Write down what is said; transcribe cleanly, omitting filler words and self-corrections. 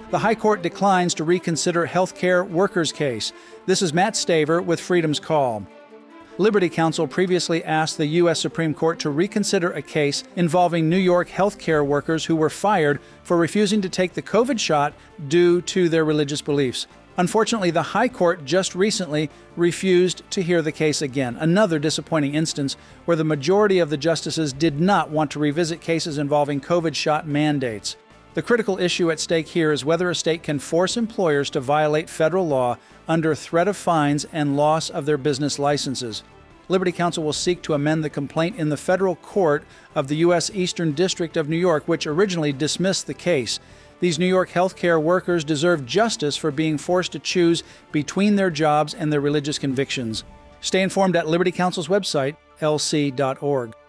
The High Court declines to reconsider healthcare workers' case. This is Matt Staver with Freedom's Call. Liberty Counsel previously asked the U.S. Supreme Court to reconsider a case involving New York healthcare workers who were fired for refusing to take the COVID shot due to their religious beliefs. Unfortunately, the High Court just recently refused to hear the case again, another disappointing instance where the majority of the justices did not want to revisit cases involving COVID shot mandates. The critical issue at stake here is whether a state can force employers to violate federal law under threat of fines and loss of their business licenses. Liberty Counsel will seek to amend the complaint in the federal court of the U.S. Eastern District of New York, which originally dismissed the case. These New York healthcare workers deserve justice for being forced to choose between their jobs and their religious convictions. Stay informed at Liberty Counsel's website, lc.org.